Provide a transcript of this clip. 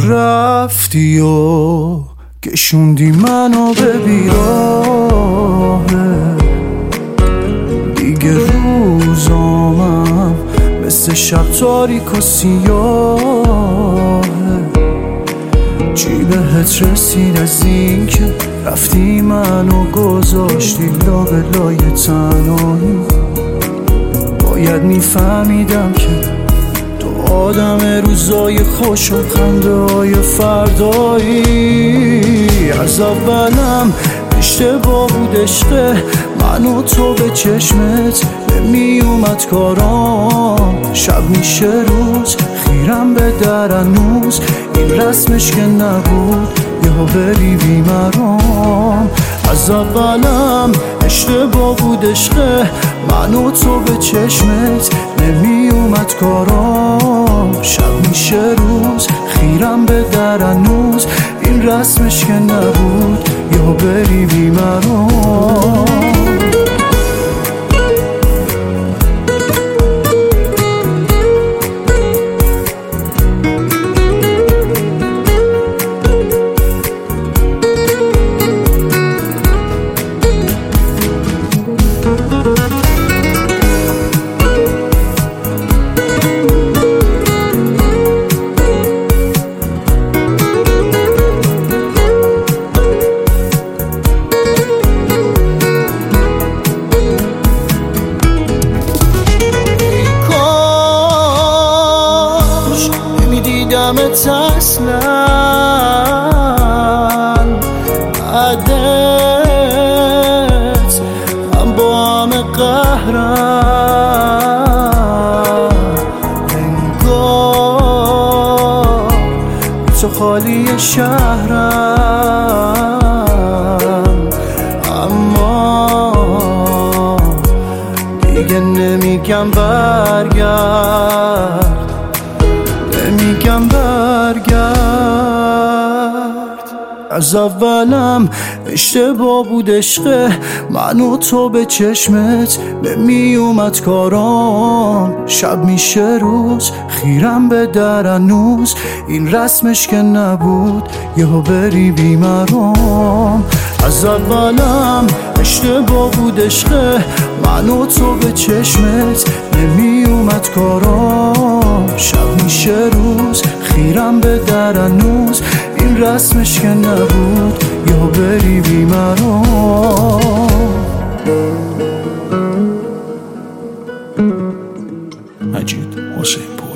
رفتی و کشوندی منو به بیراه، دیگه روزامم مثل شب تاریک و سیاه. چی بهت رسید از این که رفتی منو گذاشتی لابلای تنهایی؟ باید میفهمیدم که تو آدم روزای خوش و خنده های فردایی. از اولم اشتباه بود عشقه، من و تو به چشمت نمی اومد کارام. شب میشه روز خیرم به در هنوز، این رسمش که نبود یهو بری بیمرام. از اولم اشتباه بود عشقه، من و تو به چشمت نمی اومد کارام. شب میشه روز خیرم به در هنوز، این رسمش که نبود یهو بری بیمرام. دیدمت اصلا عدت هم با همه قهرم، انگار تو خالی شهرم. اما دیگه نمیگم برگرد، نمیگم برگرد. از اولم اشتباه بود عشقه، من و تو به چشمت نمی اومد کارام. شب میشه روز خیرم به در هنوز، این رسمش که نبود یهو بری بیمرام. از اولم اشتباه بود عشقه، من و تو به چشمت نمی اومد کارام. شب میشه روز خیرم به در هنوز، این رسمش که نبود یهو بری بیمرام. مجید حسین پور.